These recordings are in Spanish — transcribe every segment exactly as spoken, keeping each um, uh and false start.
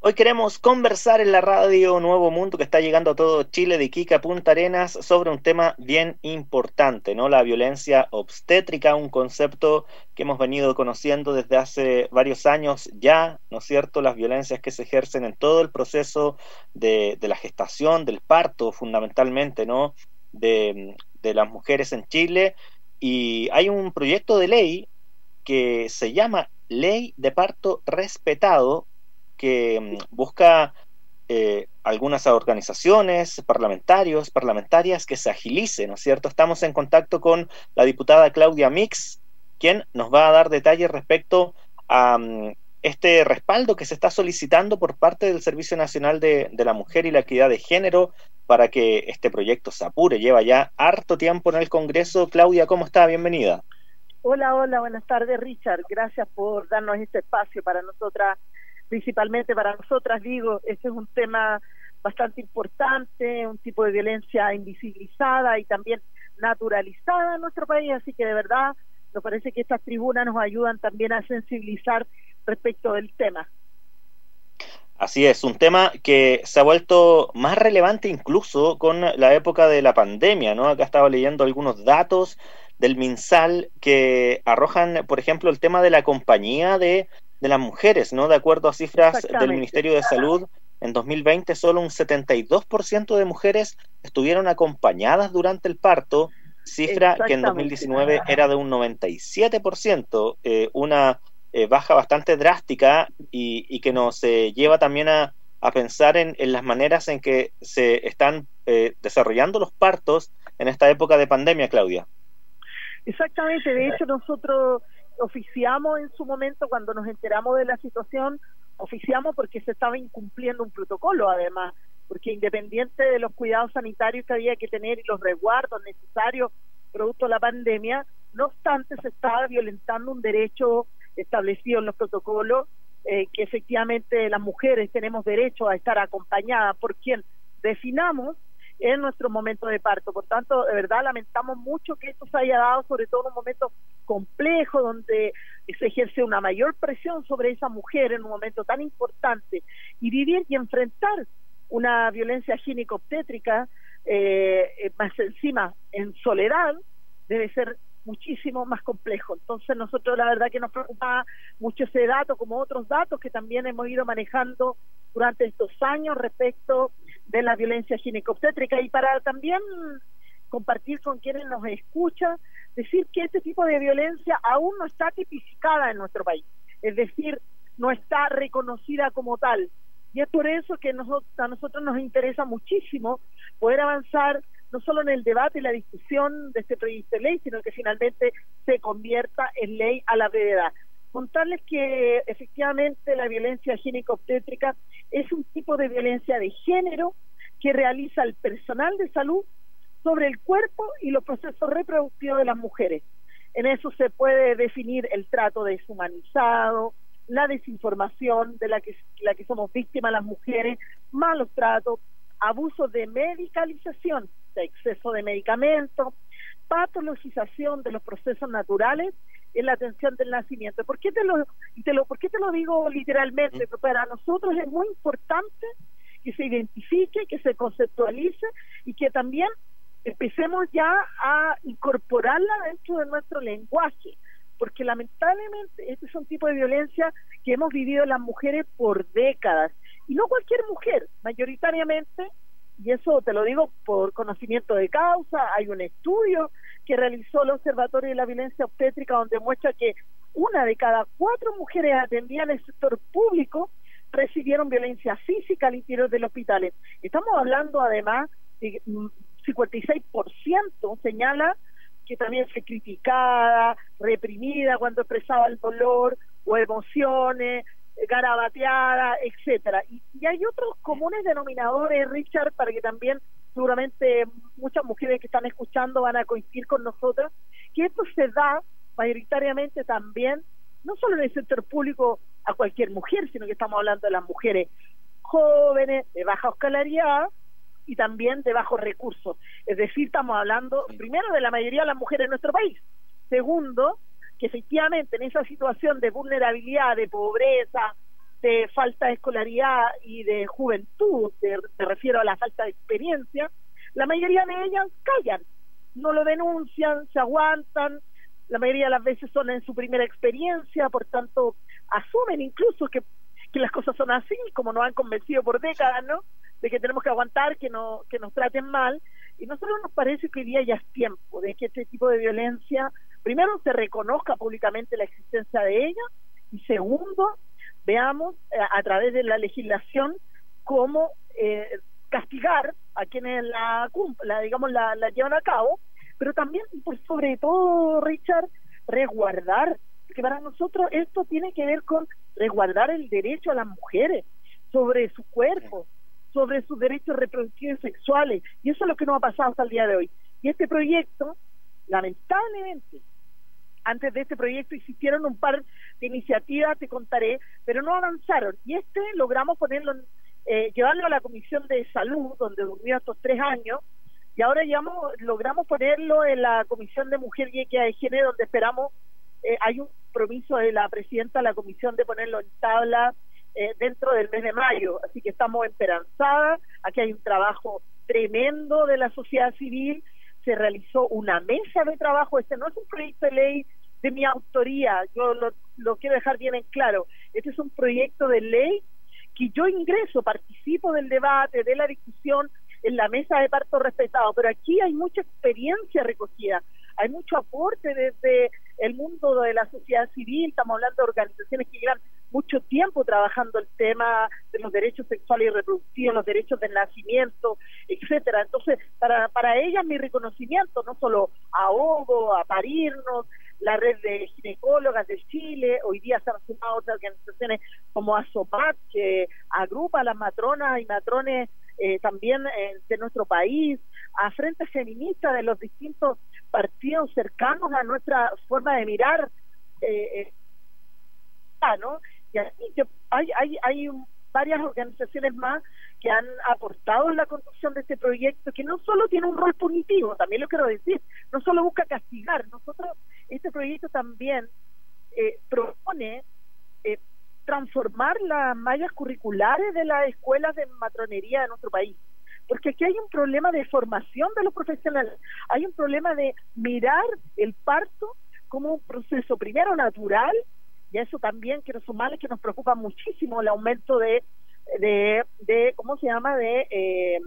Hoy queremos conversar en la radio Nuevo Mundo que está llegando a todo Chile, de Iquique a Punta Arenas, sobre un tema bien importante, ¿no? La violencia obstétrica, un concepto que hemos venido conociendo desde hace varios años ya, ¿no es cierto? Las violencias que se ejercen en todo el proceso de, de la gestación, del parto, fundamentalmente, ¿no? De, de las mujeres en Chile. Y hay un proyecto de ley que se llama Ley de Parto Respetado, que mm, busca eh, algunas organizaciones, parlamentarios, parlamentarias, que se agilice, ¿no es cierto? Estamos en contacto con la diputada Claudia Mix, quien nos va a dar detalles respecto a um, este respaldo que se está solicitando por parte del Servicio Nacional de, de la Mujer y la Equidad de Género para que este proyecto se apure. Lleva ya harto tiempo en el Congreso. Claudia, ¿cómo está? Bienvenida. Hola, hola, buenas tardes, Richard. Gracias por darnos este espacio para nosotras, principalmente para nosotras, digo, este es un tema bastante importante, un tipo de violencia invisibilizada y también naturalizada en nuestro país, así que de verdad nos parece que estas tribunas nos ayudan también a sensibilizar respecto del tema. Así es, un tema que se ha vuelto más relevante incluso con la época de la pandemia, ¿no? Acá estaba leyendo algunos datos del MinSal que arrojan, por ejemplo, el tema de la compañía de, de las mujeres, ¿no? De acuerdo a cifras del Exactamente. Ministerio de Salud, en dos mil veinte solo un setenta y dos por ciento de mujeres estuvieron acompañadas durante el parto, cifra que en Exactamente. dos mil diecinueve era de un noventa y siete por ciento, eh, una eh, baja bastante drástica y, y que nos eh, lleva también a, a pensar en, en las maneras en que se están eh, desarrollando los partos en esta época de pandemia, Claudia. Exactamente, de hecho nosotros oficiamos en su momento cuando nos enteramos de la situación, oficiamos porque se estaba incumpliendo un protocolo además, porque independiente de los cuidados sanitarios que había que tener y los resguardos necesarios producto de la pandemia, no obstante se estaba violentando un derecho establecido en los protocolos, eh, que efectivamente las mujeres tenemos derecho a estar acompañadas por quien definamos en nuestro momento de parto. Por tanto, de verdad lamentamos mucho que esto se haya dado, sobre todo en un momento complejo donde se ejerce una mayor presión sobre esa mujer en un momento tan importante, y vivir y enfrentar una violencia ginecobstétrica eh, más encima en soledad debe ser muchísimo más complejo. Entonces nosotros la verdad que nos preocupa mucho ese dato, como otros datos que también hemos ido manejando durante estos años respecto de la violencia ginecobstétrica, y para también compartir con quienes nos escuchan, decir que este tipo de violencia aún no está tipificada en nuestro país, es decir, no está reconocida como tal, y es por eso que nosotros, a nosotros nos interesa muchísimo poder avanzar no solo en el debate y la discusión de este proyecto de ley, sino que finalmente se convierta en ley a la brevedad. Contarles que efectivamente la violencia ginecobstétrica es un tipo de violencia de género que realiza el personal de salud sobre el cuerpo y los procesos reproductivos de las mujeres. En eso se puede definir el trato deshumanizado, la desinformación de la que, la que somos víctimas las mujeres, malos tratos, abuso de medicalización, de exceso de medicamentos, patologización de los procesos naturales en la atención del nacimiento. ¿Por qué te lo, te lo, por qué te lo digo literalmente? Porque para nosotros es muy importante que se identifique, que se conceptualice y que también empecemos ya a incorporarla dentro de nuestro lenguaje, porque lamentablemente este es un tipo de violencia que hemos vivido las mujeres por décadas, y no cualquier mujer, mayoritariamente, y eso te lo digo por conocimiento de causa. Hay un estudio que realizó el Observatorio de la Violencia Obstétrica donde muestra que una de cada cuatro mujeres atendidas en el sector público recibieron violencia física al interior del hospital. Estamos hablando además de cincuenta y seis por ciento señala que también fue criticada, reprimida cuando expresaba el dolor o emociones, garabateada, etcétera. Y, y hay otros comunes denominadores, Richard, para que también seguramente muchas mujeres que están escuchando van a coincidir con nosotras, que esto se da mayoritariamente también, no solo en el sector público a cualquier mujer, sino que estamos hablando de las mujeres jóvenes, de baja escolaridad y también de bajos recursos. Es decir, estamos hablando primero de la mayoría de las mujeres en nuestro país. Segundo, que efectivamente en esa situación de vulnerabilidad, de pobreza, de falta de escolaridad y de juventud, me refiero a la falta de experiencia, la mayoría de ellas callan, no lo denuncian, se aguantan, la mayoría de las veces son en su primera experiencia, por tanto asumen incluso que, que las cosas son así, como nos han convencido por décadas, ¿no?, de que tenemos que aguantar, que no que nos traten mal, y a nosotros nos parece que hoy día ya es tiempo de que este tipo de violencia, primero, se reconozca públicamente la existencia de ella, y segundo, veamos eh, a través de la legislación cómo eh, castigar a quienes la, la digamos la, la llevan a cabo, pero también, por sobre todo, Richard, resguardar, porque para nosotros esto tiene que ver con resguardar el derecho a las mujeres sobre su cuerpo, sobre sus derechos reproductivos y sexuales, y eso es lo que nos ha pasado hasta el día de hoy. Y este proyecto, lamentablemente, antes de este proyecto existieron un par de iniciativas, te contaré, pero no avanzaron, y este logramos ponerlo, eh, llevarlo a la Comisión de Salud, donde durmió estos tres años, y ahora llevamos, logramos ponerlo en la Comisión de Mujer y Equidad de Género, donde esperamos, eh, hay un compromiso de la presidenta de la Comisión de ponerlo en tabla Eh, dentro del mes de mayo, así que estamos esperanzadas. Aquí hay un trabajo tremendo de la sociedad civil, se realizó una mesa de trabajo, este no es un proyecto de ley de mi autoría, yo lo, lo quiero dejar bien en claro, este es un proyecto de ley que yo ingreso, participo del debate, de la discusión en la mesa de parto respetado, pero aquí hay mucha experiencia recogida, hay mucho aporte desde el mundo de la sociedad civil, estamos hablando de organizaciones que llevan mucho tiempo trabajando el tema de los derechos sexuales y reproductivos, los derechos del nacimiento, etcétera. Entonces, para para ellas mi reconocimiento, no solo a Ogo, a Parirnos, la red de ginecólogas de Chile, hoy día se han sumado otras organizaciones como ASOMAT, que agrupa a las matronas y matrones eh, también eh, de nuestro país, a frentes feministas de los distintos partidos cercanos a nuestra forma de mirar, eh, eh, ¿no? Y así que hay, hay, hay un, varias organizaciones más que han aportado en la construcción de este proyecto, que no solo tiene un rol punitivo, también lo quiero decir, no solo busca castigar, nosotros, este proyecto también eh, propone eh, transformar las mallas curriculares de las escuelas de matronería de nuestro país, porque aquí hay un problema de formación de los profesionales, hay un problema de mirar el parto como un proceso primero natural, y a eso también quiero sumarle que nos preocupa muchísimo el aumento de, de, de ¿cómo se llama? De, eh,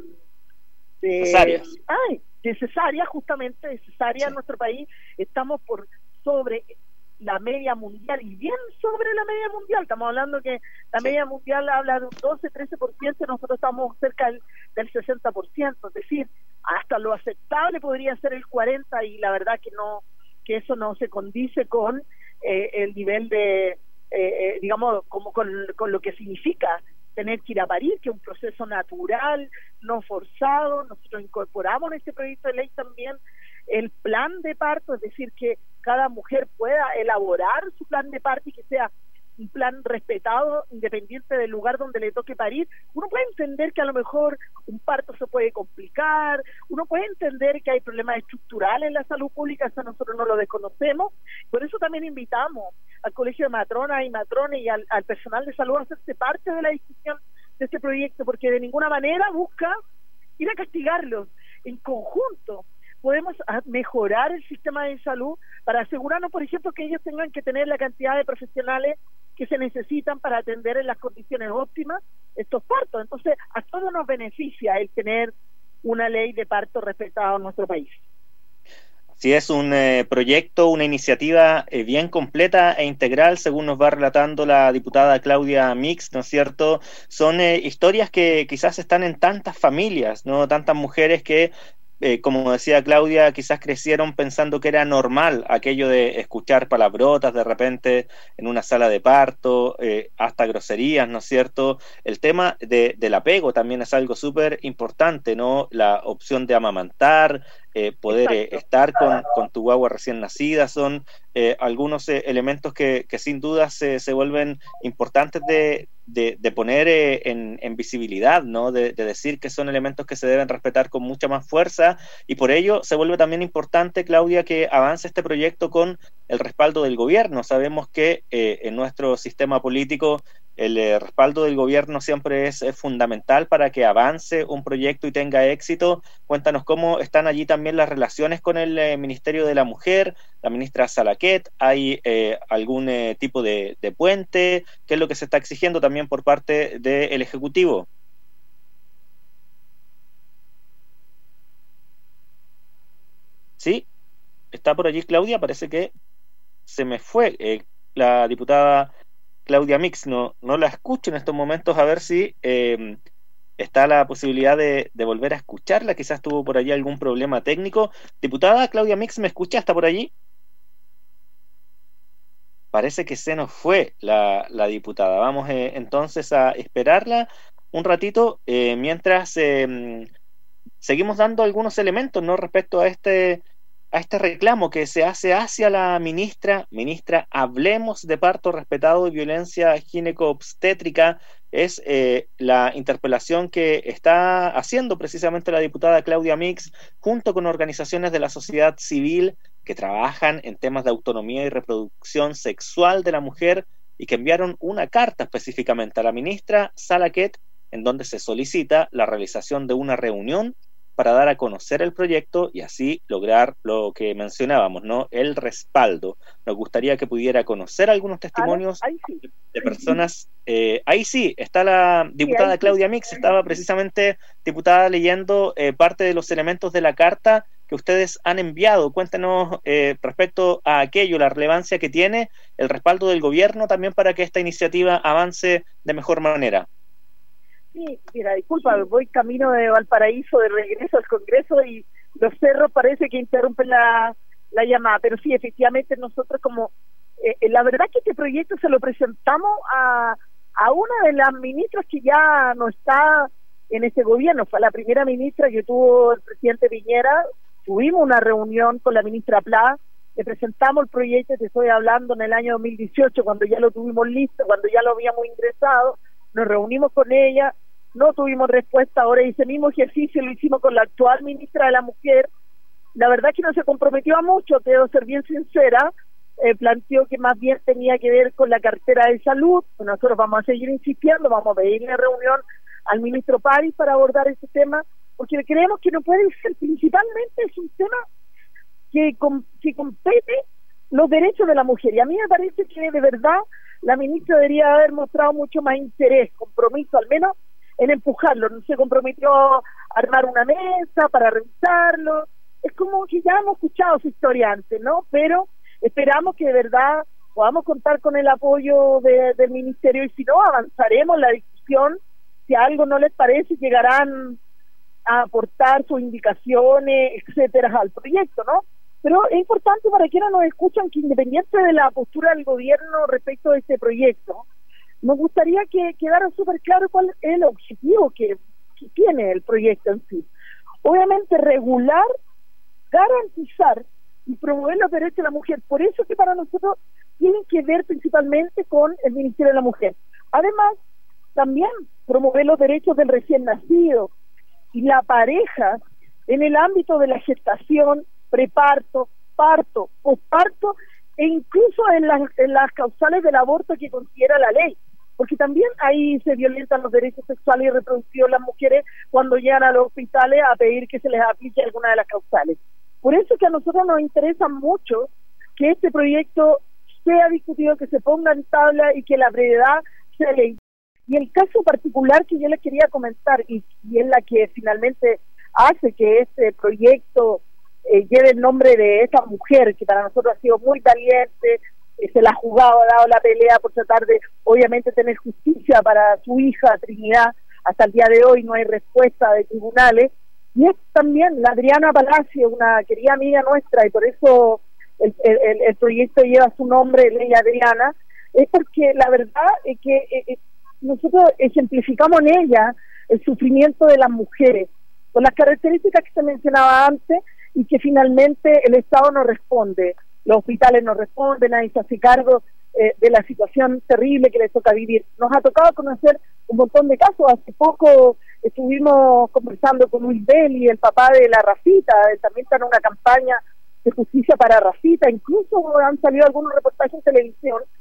de cesáreas. Ay, de cesárea, justamente, de cesárea sí. En nuestro país estamos por sobre la media mundial, y bien sobre la media mundial, estamos hablando que la sí. media mundial habla de un doce, trece por ciento, nosotros estamos cerca del, del sesenta por ciento, es decir, hasta lo aceptable podría ser el cuarenta por ciento, y la verdad que no, que eso no se condice con eh, el nivel de, eh, digamos, como con, con lo que significa tener que ir a parir, que es un proceso natural, no forzado. Nosotros incorporamos en este proyecto de ley también el plan de parto, es decir, que cada mujer pueda elaborar su plan de parto y que sea un plan respetado independiente del lugar donde le toque parir. Uno puede entender que a lo mejor un parto se puede complicar, uno puede entender que hay problemas estructurales en la salud pública, eso nosotros no lo desconocemos, por eso también invitamos al Colegio de Matronas y Matrones y al, al personal de salud a hacerse parte de la discusión de este proyecto, porque de ninguna manera busca ir a castigarlos. En conjunto podemos mejorar el sistema de salud para asegurarnos, por ejemplo, que ellos tengan que tener la cantidad de profesionales que se necesitan para atender en las condiciones óptimas estos partos. Entonces, a todos nos beneficia el tener una ley de parto respetada en nuestro país. Sí, es un eh, proyecto, una iniciativa eh, bien completa e integral, según nos va relatando la diputada Claudia Mix, ¿no es cierto? Son eh, historias que quizás están en tantas familias, ¿no? Tantas mujeres que Eh, como decía Claudia, quizás crecieron pensando que era normal aquello de escuchar palabrotas de repente en una sala de parto, eh, hasta groserías, ¿no es cierto? El tema de, del apego también es algo súper importante, ¿no? La opción de amamantar, eh, poder eh, estar con, con tu guagua recién nacida, son eh, algunos eh, elementos que, que sin duda se, se vuelven importantes de, de, de poner eh, en, en visibilidad, ¿no? De, de decir que son elementos que se deben respetar con mucha más fuerza, y por ello se vuelve también importante, Claudia, que avance este proyecto con el respaldo del gobierno. Sabemos que eh, en nuestro sistema político el eh, respaldo del gobierno siempre es, es fundamental para que avance un proyecto y tenga éxito. Cuéntanos cómo están allí también las relaciones con el eh, Ministerio de la Mujer, la ministra Salaquet. ¿Hay eh, algún eh, tipo de, de puente? ¿Qué es lo que se está exigiendo también por parte del Ejecutivo? Sí, está por allí Claudia, parece que se me fue eh, la diputada Claudia Mix, no, no la escucho en estos momentos, a ver si eh, está la posibilidad de, de volver a escucharla, quizás tuvo por allí algún problema técnico. Diputada Claudia Mix, ¿me escucha? ¿Está por allí? Parece que se nos fue la, la diputada. Vamos eh, entonces a esperarla un ratito eh, mientras eh, seguimos dando algunos elementos, ¿no?, respecto a este a este reclamo que se hace hacia la ministra. Ministra, hablemos de parto respetado y violencia gineco-obstétrica. Es eh, la interpelación que está haciendo precisamente la diputada Claudia Mix junto con organizaciones de la sociedad civil que trabajan en temas de autonomía y reproducción sexual de la mujer y que enviaron una carta específicamente a la ministra Salaquet en donde se solicita la realización de una reunión para dar a conocer el proyecto y así lograr lo que mencionábamos, ¿no?, el respaldo. Nos gustaría que pudiera conocer algunos testimonios ahí sí. de personas. Eh, ahí sí, está la diputada sí, Claudia Mix, estaba precisamente, diputada, leyendo eh, parte de los elementos de la carta que ustedes han enviado. Cuéntenos eh, respecto a aquello, la relevancia que tiene, el respaldo del gobierno también para que esta iniciativa avance de mejor manera. Sí, mira, disculpa, voy camino de Valparaíso de regreso al Congreso y los cerros parece que interrumpen la, la llamada, pero sí, efectivamente nosotros como, eh, la verdad que este proyecto se lo presentamos a, a una de las ministras que ya no está en ese gobierno, fue la primera ministra que tuvo el presidente Piñera. Tuvimos una reunión con la ministra Pla, le presentamos el proyecto, te estoy hablando en el año dos mil dieciocho, cuando ya lo tuvimos listo, cuando ya lo habíamos ingresado. Nos reunimos con ella, no tuvimos respuesta. Ahora ese mismo ejercicio lo hicimos con la actual ministra de la Mujer. La verdad que no se comprometió a mucho, debo ser bien sincera. Eh, planteó que más bien tenía que ver con la cartera de salud. Nosotros vamos a seguir insistiendo, vamos a pedir una reunión al ministro París para abordar este tema, porque creemos que no puede ser, principalmente es un tema que, com que compete los derechos de la mujer, y a mí me parece que de verdad la ministra debería haber mostrado mucho más interés, compromiso al menos en empujarlo. No se comprometió a armar una mesa para revisarlo. Es como que ya hemos escuchado su historia antes, ¿no? Pero esperamos que de verdad podamos contar con el apoyo de, del ministerio, y si no, avanzaremos la discusión. Si a algo no les parece, llegarán a aportar sus indicaciones, etcétera, al proyecto, ¿no? Pero es importante para quienes nos escuchan que, independiente de la postura del gobierno respecto de este proyecto, nos gustaría que quedara súper claro cuál es el objetivo que, que tiene el proyecto en sí. Obviamente regular, garantizar y promover los derechos de la mujer. Por eso que para nosotros tienen que ver principalmente con el Ministerio de la Mujer. Además, también promover los derechos del recién nacido y la pareja en el ámbito de la gestación, preparto, parto, posparto e incluso en las, en las causales del aborto que considera la ley, porque también ahí se violentan los derechos sexuales y reproductivos de las mujeres cuando llegan a los hospitales a pedir que se les aplique alguna de las causales. Por eso es que a nosotros nos interesa mucho que este proyecto sea discutido, que se ponga en tabla y que la brevedad sea ley. Y el caso particular que yo les quería comentar, y, y es la que finalmente hace que este proyecto eh, lleve el nombre de esta mujer, que para nosotros ha sido muy valiente, eh, se la ha jugado, ha dado la pelea por tratar de, obviamente, tener justicia para su hija Trinidad. Hasta el día de hoy no hay respuesta de tribunales. Y es también la Adriana Palacio, una querida amiga nuestra, y por eso el, el, el proyecto lleva su nombre, Ley Adriana, es porque la verdad es que eh, nosotros ejemplificamos en ella el sufrimiento de las mujeres, con las características que se mencionaba antes, y que finalmente el Estado no responde, los hospitales no responden, nadie se hace cargo eh, de la situación terrible que les toca vivir. Nos ha tocado conocer un montón de casos. Hace poco estuvimos conversando con Luis Belli, el papá de la Rafita, él también está en una campaña de justicia para Rafita, incluso han salido algunos reportajes en televisión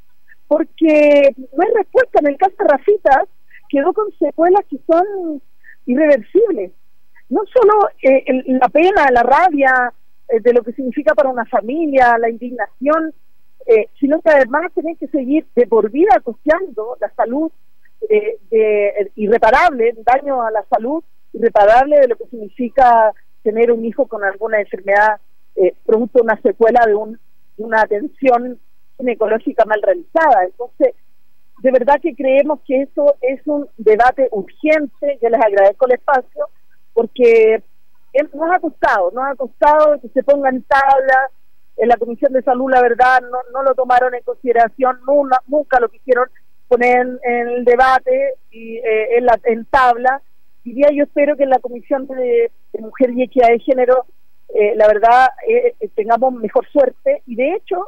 porque no hay respuesta. En el caso de Rafita, quedó con secuelas que son irreversibles. No solo eh, el, la pena, la rabia eh, de lo que significa para una familia, la indignación, eh, sino que además tienen que seguir de por vida costeando la salud eh, de, irreparable, daño a la salud irreparable de lo que significa tener un hijo con alguna enfermedad eh, producto de una secuela de, un, de una atención ginecológica mal realizada. Entonces, de verdad que creemos que eso es un debate urgente. Yo les agradezco el espacio, porque nos ha costado, nos ha costado que se pongan tablas. En la Comisión de Salud, la verdad, no, no lo tomaron en consideración, nunca, nunca lo quisieron poner en, en el debate y eh, en, la, en tabla. Y día yo espero que en la Comisión de, de Mujer y Equidad de Género, eh, la verdad, eh, tengamos mejor suerte. Y de hecho,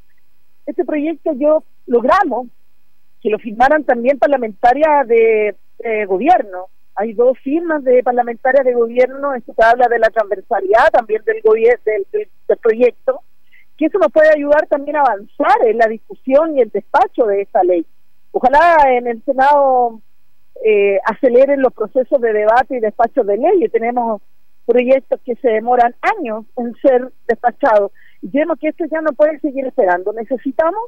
este proyecto yo logramos que lo firmaran también parlamentarias de, de gobierno. Hay dos firmas de parlamentarias de gobierno. Esto te habla de la transversalidad también del, del, del, del proyecto, que eso nos puede ayudar también a avanzar en la discusión y el despacho de esta ley. Ojalá en el Senado eh, aceleren los procesos de debate y despacho de ley. Tenemos proyectos que se demoran años en ser despachados, y creemos que esto ya no puede seguir esperando. Necesitamos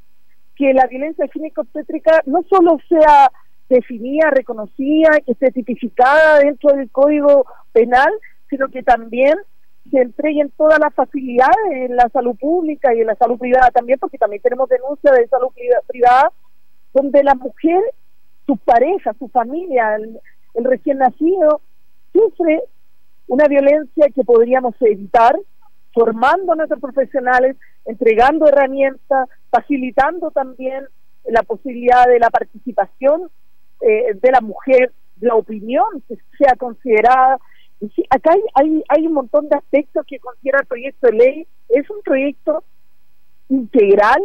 que la violencia gineco-obstétrica no solo sea definida, reconocida, que esté tipificada dentro del Código Penal, sino que también se entreguen todas las facilidades en la salud pública y en la salud privada también, porque también tenemos denuncias de salud privada donde la mujer, su pareja, su familia, el, el recién nacido, sufre una violencia que podríamos evitar formando a nuestros profesionales, entregando herramientas, facilitando también la posibilidad de la participación eh, de la mujer, de la opinión que sea considerada. Y sí, acá hay, hay, hay un montón de aspectos que considera el proyecto de ley. Es un proyecto integral,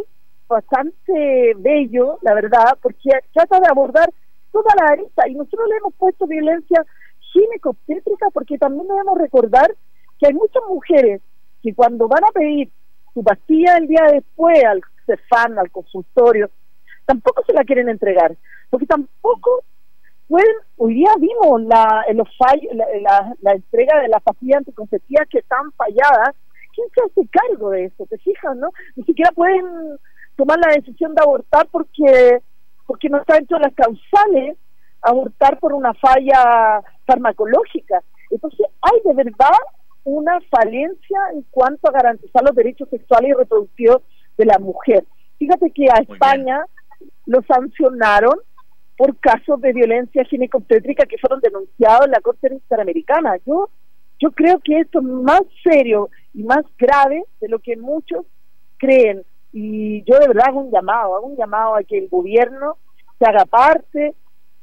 bastante bello, la verdad, porque trata de abordar toda la arista, y nosotros le hemos puesto violencia gineco-obstétrica porque también debemos recordar que hay muchas mujeres que cuando van a pedir su pastilla el día después al Cefam, al consultorio, tampoco se la quieren entregar, porque tampoco pueden. Hoy día vimos la, en los fallos, la, la, la entrega de las pastillas anticonceptivas que están falladas. ¿Quién se hace cargo de eso? ¿Te fijas, no? Ni siquiera pueden tomar la decisión de abortar porque porque no está dentro de las causales abortar por una falla farmacológica. Entonces hay de verdad una falencia en cuanto a garantizar los derechos sexuales y reproductivos de la mujer. Fíjate que a Muy España bien. Lo sancionaron por casos de violencia gineco-obstétrica que fueron denunciados en la Corte Interamericana. Yo yo creo que esto es más serio y más grave de lo que muchos creen, y yo de verdad hago un llamado, hago un llamado a que el gobierno se haga parte.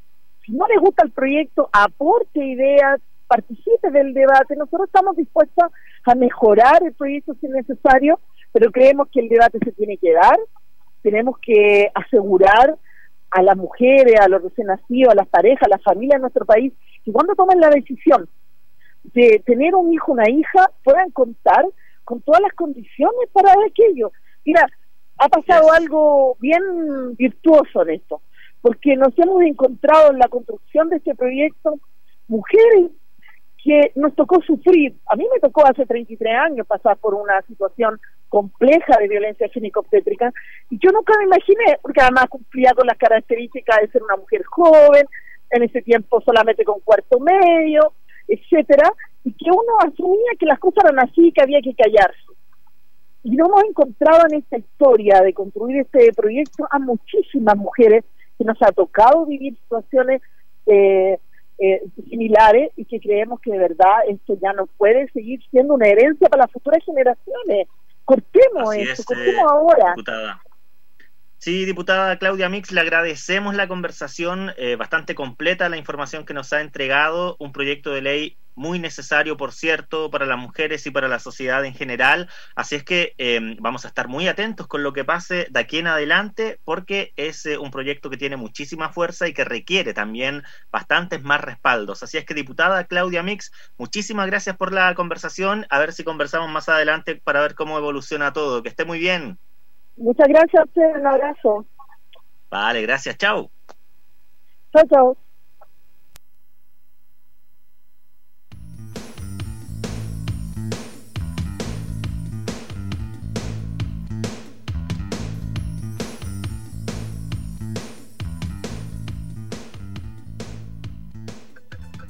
Si no le gusta el proyecto, aporte ideas, participe del debate. Nosotros estamos dispuestos a mejorar el proyecto si es necesario, pero creemos que el debate se tiene que dar. Tenemos que asegurar a las mujeres, a los recién nacidos, a las parejas, a las familias de nuestro país, que cuando tomen la decisión de tener un hijo o una hija, puedan contar con todas las condiciones para aquello. Mira, ha pasado yes. algo bien virtuoso en esto, porque nos hemos encontrado en la construcción de este proyecto mujeres que nos tocó sufrir. A mí me tocó hace treinta y tres años pasar por una situación compleja de violencia gineco-obstétrica, y yo nunca me imaginé, porque además cumplía con las características de ser una mujer joven, en ese tiempo solamente con cuarto medio, etcétera, y que uno asumía que las cosas eran así, que había que callarse. Y nos hemos encontrado en esta historia de construir este proyecto a muchísimas mujeres que nos ha tocado vivir situaciones eh, eh, similares, y que creemos que de verdad esto ya no puede seguir siendo una herencia para las futuras generaciones. Cortemos Así esto, es, cortemos eh, ahora. Diputada. Sí, diputada Claudia Mix, le agradecemos la conversación, eh, bastante completa la información que nos ha entregado, un proyecto de ley muy necesario, por cierto, para las mujeres y para la sociedad en general, así es que eh, vamos a estar muy atentos con lo que pase de aquí en adelante, porque es eh, un proyecto que tiene muchísima fuerza y que requiere también bastantes más respaldos. Así es que, diputada Claudia Mix, muchísimas gracias por la conversación, a ver si conversamos más adelante para ver cómo evoluciona todo. Que esté muy bien. Muchas gracias a usted, un abrazo. Vale, gracias, chao. Chao, chao.